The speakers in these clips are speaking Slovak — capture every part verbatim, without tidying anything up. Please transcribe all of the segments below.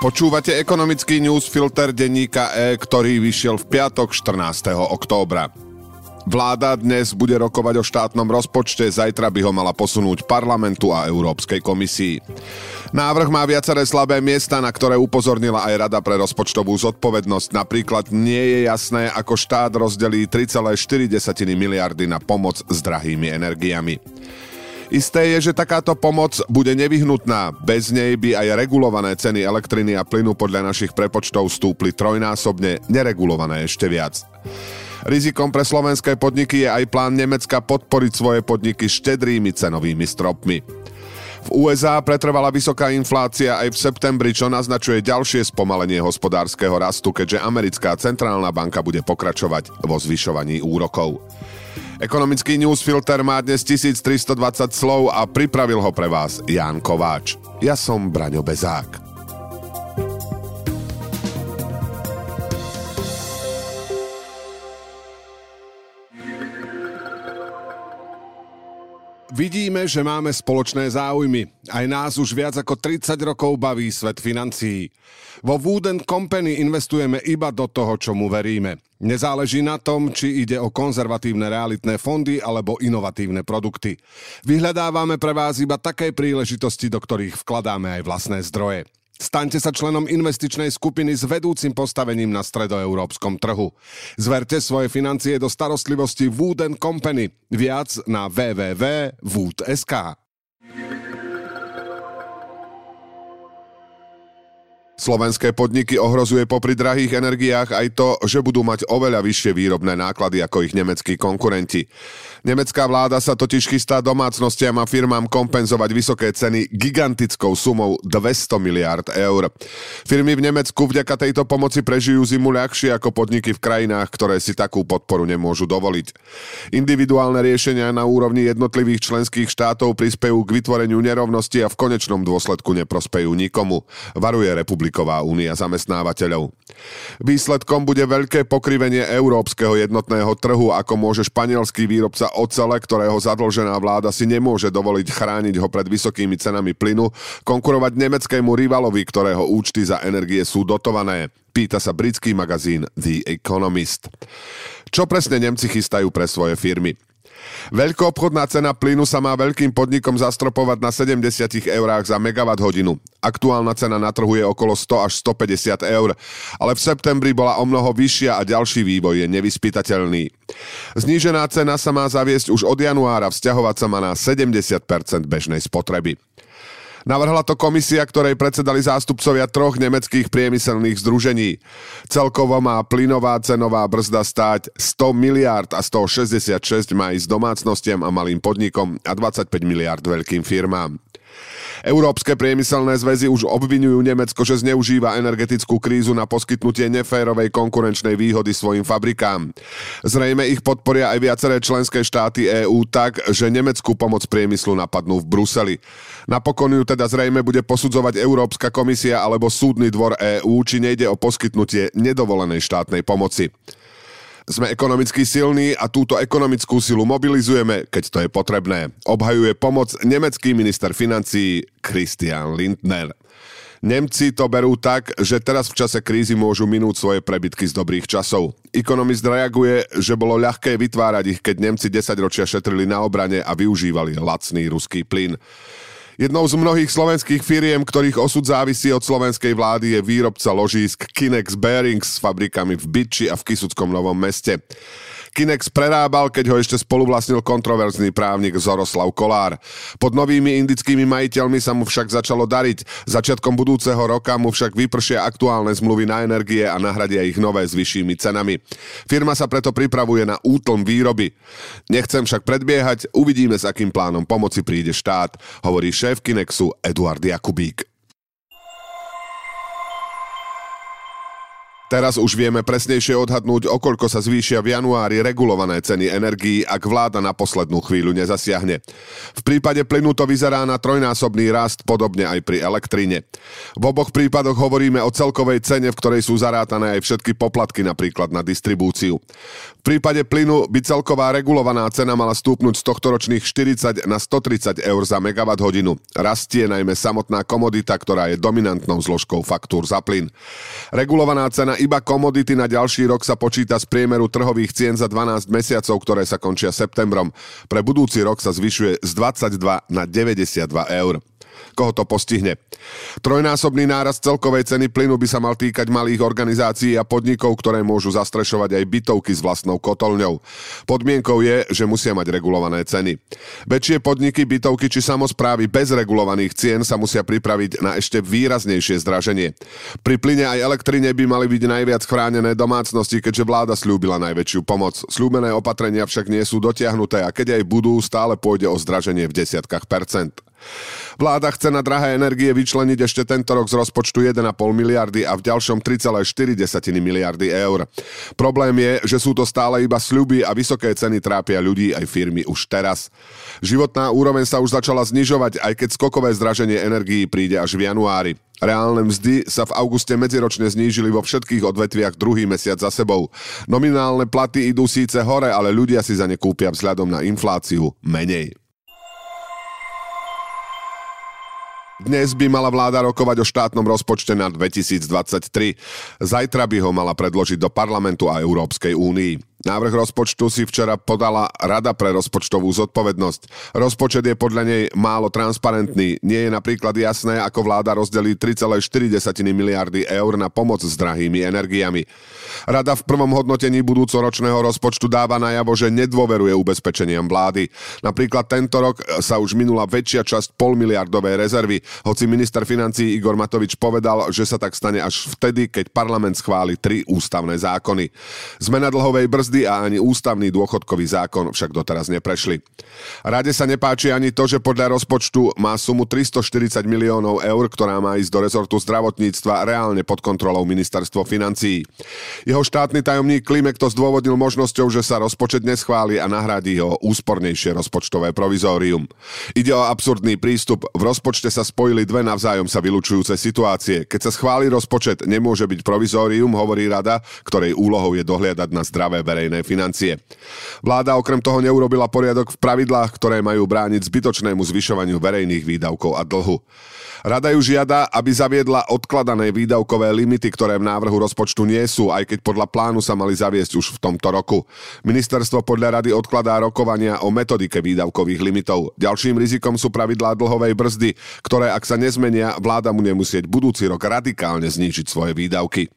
Počúvate ekonomický newsfilter denníka E, ktorý vyšiel v piatok štrnásteho októbra. Vláda dnes bude rokovať o štátnom rozpočte, zajtra by ho mala posunúť parlamentu a Európskej komisii. Návrh má viaceré slabé miesta, na ktoré upozornila aj Rada pre rozpočtovú zodpovednosť. Napríklad nie je jasné, ako štát rozdelí tri celé štyri miliardy na pomoc s drahými energiami. Isté je, že takáto pomoc bude nevyhnutná. Bez nej by aj regulované ceny elektriny a plynu podľa našich prepočtov stúpli trojnásobne, neregulované ešte viac. Rizikom pre slovenské podniky je aj plán Nemecka podporiť svoje podniky štedrými cenovými stropmi. V ú es á pretrvala vysoká inflácia aj v septembri, čo naznačuje ďalšie spomalenie hospodárskeho rastu, keďže americká centrálna banka bude pokračovať vo zvyšovaní úrokov. Ekonomický newsfilter má dnes tisíctristodvadsať slov a pripravil ho pre vás Ján Kováč. Ja som Braňo Bezák. Vidíme, že máme spoločné záujmy. Aj nás už viac ako tridsať rokov baví svet financií. Vo Wood and Company investujeme iba do toho, čomu veríme. Nezáleží na tom, či ide o konzervatívne realitné fondy alebo inovatívne produkty. Vyhľadávame pre vás iba také príležitosti, do ktorých vkladáme aj vlastné zdroje. Staňte sa členom investičnej skupiny s vedúcim postavením na stredoeurópskom trhu. Zverte svoje financie do starostlivosti Wood and Company. Viac na w w w bodka wood bodka es ká. Slovenské podniky ohrozuje popri drahých energiách aj to, že budú mať oveľa vyššie výrobné náklady ako ich nemeckí konkurenti. Nemecká vláda sa totiž chystá domácnostiam a firmám kompenzovať vysoké ceny gigantickou sumou dvesto miliárd eur. Firmy v Nemecku vďaka tejto pomoci prežijú zimu ľahšie ako podniky v krajinách, ktoré si takú podporu nemôžu dovoliť. Individuálne riešenia na úrovni jednotlivých členských štátov prispejú k vytvoreniu nerovnosti a v konečnom dôsledku neprospejú nikomu, varuje Republiková únia zamestnávateľov. Výsledkom bude veľké pokrivenie európskeho jednotného trhu, ako môže španielský výrobca ocele, ktorého zadlžená vláda si nemôže dovoliť chrániť ho pred vysokými cenami plynu, konkurovať nemeckému rivalovi, ktorého účty za energie sú dotované. Pýta sa britský magazín The Economist. Čo presne Nemci chystajú pre svoje firmy? Veľkoobchodná cena plynu sa má veľkým podnikom zastropovať na sedemdesiat eurách za megawatt hodinu. Aktuálna cena na trhu je okolo sto až stopäťdesiat eur, ale v septembri bola omnoho vyššia a ďalší vývoj je nevyspytateľný. Znížená cena sa má zaviesť už od januára, vzťahovať sa má na sedemdesiat percent bežnej spotreby. Navrhla to komisia, ktorej predsedali zástupcovia troch nemeckých priemyselných združení. Celkovo má plynová cenová brzda stáť sto miliárd a stošesťdesiatšesť má ísť domácnostiam a malým podnikom a dvadsaťpäť miliárd veľkým firmám. Európske priemyselné zväzy už obviňujú Nemecko, že zneužíva energetickú krízu na poskytnutie neférovej konkurenčnej výhody svojim fabrikám. Zrejme ich podporia aj viaceré členské štáty EÚ tak, že nemeckú pomoc priemyslu napadnú v Bruseli. Napokon ju teda zrejme bude posudzovať Európska komisia alebo Súdny dvor EÚ, či nejde o poskytnutie nedovolenej štátnej pomoci. Sme ekonomicky silní a túto ekonomickú silu mobilizujeme, keď to je potrebné. Obhajuje pomoc nemecký minister financií Christian Lindner. Nemci to berú tak, že teraz v čase krízy môžu minúť svoje prebytky z dobrých časov. Ekonomist reaguje, že bolo ľahké vytvárať ich, keď Nemci desaťročia šetrili na obrane a využívali lacný ruský plyn. Jednou z mnohých slovenských firiem, ktorých osud závisí od slovenskej vlády, je výrobca ložísk Kinex Bearings s fabrikami v Bytči a v Kysuckom Novom Meste. Kinex prerábal, keď ho ešte spoluvlastnil kontroverzný právnik Zoroslav Kolár. Pod novými indickými majiteľmi sa mu však začalo dariť. Začiatkom budúceho roka mu však vypršia aktuálne zmluvy na energie a nahradia ich nové s vyššími cenami. Firma sa preto pripravuje na útlm výroby. Nechcem však predbiehať, uvidíme, s akým plánom pomoci príde štát, hovorí šéf Kinexu Eduard Jakubík. Teraz už vieme presnejšie odhadnúť, o koľko sa zvýšia v januári regulované ceny energií, ak vláda na poslednú chvíľu nezasiahne. V prípade plynu to vyzerá na trojnásobný rast, podobne aj pri elektrine. V oboch prípadoch hovoríme o celkovej cene, v ktorej sú zarátané aj všetky poplatky, napríklad na distribúciu. V prípade plynu by celková regulovaná cena mala stúpnuť z tohtoročných štyridsať na stotridsať eur za megawatt hodinu. Rastie najmä samotná komodita, ktorá je dominantnou zložkou faktúr za plyn. Regulovaná cena iba komodity na ďalší rok sa počíta z priemeru trhových cien za dvanásť mesiacov, ktoré sa končia septembrom. Pre budúci rok sa zvyšuje z dvadsaťdva na deväťdesiatdva eur. Koho to postihne? Trojnásobný nárast celkovej ceny plynu by sa mal týkať malých organizácií a podnikov, ktoré môžu zastrešovať aj bytovky s vlastnou kotolňou. Podmienkou je, že musia mať regulované ceny. Väčšie podniky, bytovky či samosprávy bez regulovaných cien sa musia pripraviť na ešte výraznejšie zdraženie. Pri plyne aj elektrine by mali byť najviac chránené domácnosti, keďže vláda sľúbila najväčšiu pomoc. Sľúbené opatrenia však nie sú dotiahnuté a keď aj budú, stále pôjde o zdraženie v desiatkách percent. Vláda chce na drahé energie vyčleniť ešte tento rok z rozpočtu jeden a pol miliardy a v ďalšom tri celé štyri miliardy eur. Problém je, že sú to stále iba sľuby a vysoké ceny trápia ľudí aj firmy už teraz. Životná úroveň sa už začala znižovať, aj keď skokové zdraženie energií príde až v januári. Reálne mzdy sa v auguste medziročne znížili vo všetkých odvetviach druhý mesiac za sebou. Nominálne platy idú síce hore, ale ľudia si za ne kúpia vzhľadom na infláciu menej. Dnes by mala vláda rokovať o štátnom rozpočte na dvetisícdvadsaťtri. Zajtra by ho mala predložiť do parlamentu a Európskej únii. Návrh rozpočtu si včera podala Rada pre rozpočtovú zodpovednosť. Rozpočet je podľa nej málo transparentný. Nie je napríklad jasné, ako vláda rozdelí tri celé štyri miliardy eur na pomoc s drahými energiami. Rada v prvom hodnotení budúcoročného rozpočtu dáva najavo, že nedôveruje ubezpečeniam vlády. Napríklad tento rok sa už minula väčšia časť polmiliardovej rezervy, hoci minister financií Igor Matovič povedal, že sa tak stane až vtedy, keď parlament schváli tri ústavné zákony. Zmena dlhovej brzdy a ani ústavný dôchodkový zákon však doteraz neprešli. Rade sa nepáči ani to, že podľa rozpočtu má sumu tristoštyridsať miliónov eur, ktorá má ísť do rezortu zdravotníctva, reálne pod kontrolou ministerstvo financií. Jeho štátny tajomník Klimek to zdôvodnil možnosťou, že sa rozpočet neschváli a nahradí ho úspornejšie rozpočtové provizórium. Ide o absurdný prístup. V rozpočte sa spojili dve navzájom sa vylučujúce situácie. Keď sa schváli rozpočet, nemôže byť provizórium, hovorí rada, ktorej úlohou je dohliadať na zdravé verejné financie. Vláda okrem toho neurobila poriadok v pravidlách, ktoré majú brániť zbytočnému zvyšovaniu verejných výdavkov a dlhu. Rada ju žiada, aby zaviedla odkladané výdavkové limity, ktoré v návrhu rozpočtu nie sú, aj keď podľa plánu sa mali zaviesť už v tomto roku. Ministerstvo podľa rady odkladá rokovania o metodike výdavkových limitov. Ďalším rizikom sú pravidlá dlhovej brzdy, ktoré ak sa nezmenia, vláda bude musieť budúci rok radikálne znížiť svoje výdavky.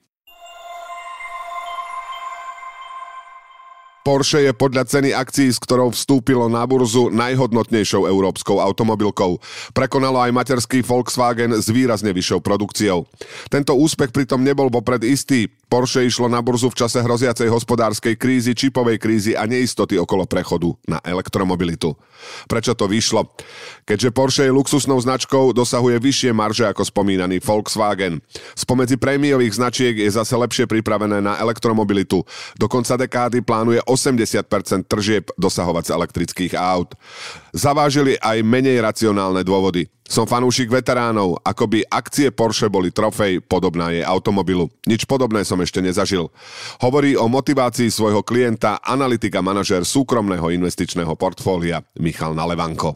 Porsche je podľa ceny akcií, s ktorou vstúpilo na burzu, najhodnotnejšou európskou automobilkou. Prekonalo aj materský Volkswagen s výrazne vyššou produkciou. Tento úspech pritom nebol vopred istý. Porsche išlo na burzu v čase hroziacej hospodárskej krízy, čipovej krízy a neistoty okolo prechodu na elektromobilitu. Prečo to vyšlo? Keďže Porsche je luxusnou značkou, dosahuje vyššie marže ako spomínaný Volkswagen. Spomedzi prémiových značiek je zase lepšie pripravené na elektromobilitu. Do konca dekády plánuje osemdesiat percent tržieb dosahovať z elektrických aut. Zavážili aj menej racionálne dôvody. Som fanúšik veteránov, ako by akcie Porsche boli trofej, podobná je automobilu. Nič podobné som ešte nezažil. Hovorí o motivácii svojho klienta analytik a manažér súkromného investičného portfólia Michal Nalevanko.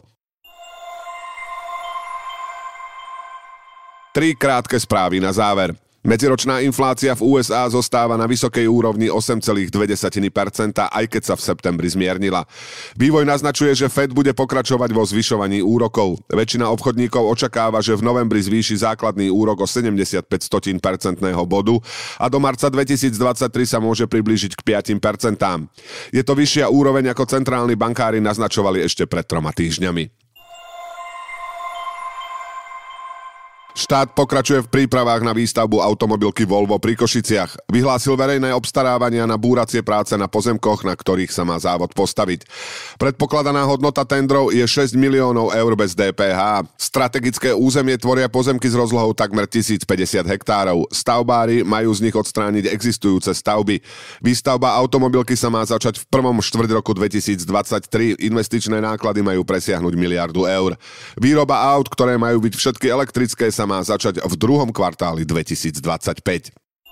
Tri krátke správy na záver. Medziročná inflácia v ú es á zostáva na vysokej úrovni osem celá dve percenta, aj keď sa v septembri zmiernila. Vývoj naznačuje, že Fed bude pokračovať vo zvyšovaní úrokov. Väčšina obchodníkov očakáva, že v novembri zvýši základný úrok o sedemdesiatpäť percentného bodu a do marca dvetisícdvadsaťtri sa môže priblížiť k päť percentám. Je to vyššia úroveň, ako centrálni bankári naznačovali ešte pred troma týždňami. Štát pokračuje v prípravách na výstavbu automobilky Volvo pri Košiciach. Vyhlásil verejné obstarávania na búracie práce na pozemkoch, na ktorých sa má závod postaviť. Predpokladaná hodnota tendrov je šesť miliónov eur bez dé pé há. Strategické územie tvoria pozemky s rozlohou takmer tisícpäťdesiat hektárov. Stavbári majú z nich odstrániť existujúce stavby. Výstavba automobilky sa má začať v prvom štvrť roku dvetisícdvadsaťtri. Investičné náklady majú presiahnuť miliardu eur. Výroba aut, ktoré majú byť všetky elektrické, sa má začať v druhom kvartáli dvetisícdvadsaťpäť.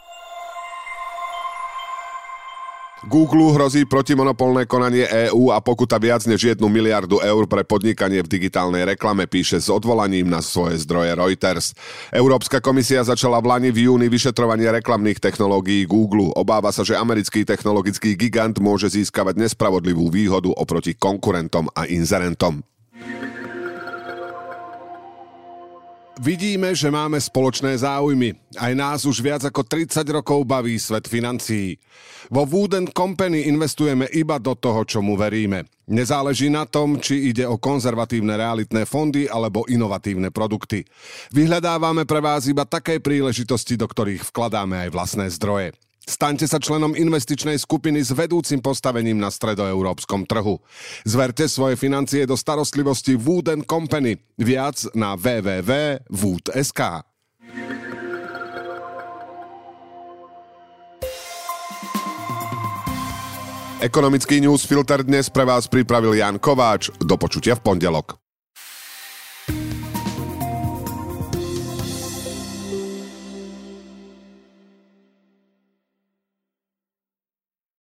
Google hrozí protimonopolné konanie EÚ a pokuta viac než jednu miliardu eur pre podnikanie v digitálnej reklame, píše s odvolaním na svoje zdroje Reuters. Európska komisia začala v lani v júni vyšetrovanie reklamných technológií Google. Obáva sa, že americký technologický gigant môže získavať nespravodlivú výhodu oproti konkurentom a inzerentom. Vidíme, že máme spoločné záujmy. Aj nás už viac ako tridsať rokov baví svet financií. Vo Wood and Company investujeme iba do toho, čomu veríme. Nezáleží na tom, či ide o konzervatívne realitné fondy alebo inovatívne produkty. Vyhľadávame pre vás iba také príležitosti, do ktorých vkladáme aj vlastné zdroje. Staňte sa členom investičnej skupiny s vedúcim postavením na stredoeurópskom trhu. Zverte svoje financie do starostlivosti Wood and Company. Viac na w w w bodka wood bodka es ká. Ekonomický newsfilter dnes pre vás pripravil Jan Kováč. Do počutia v pondelok.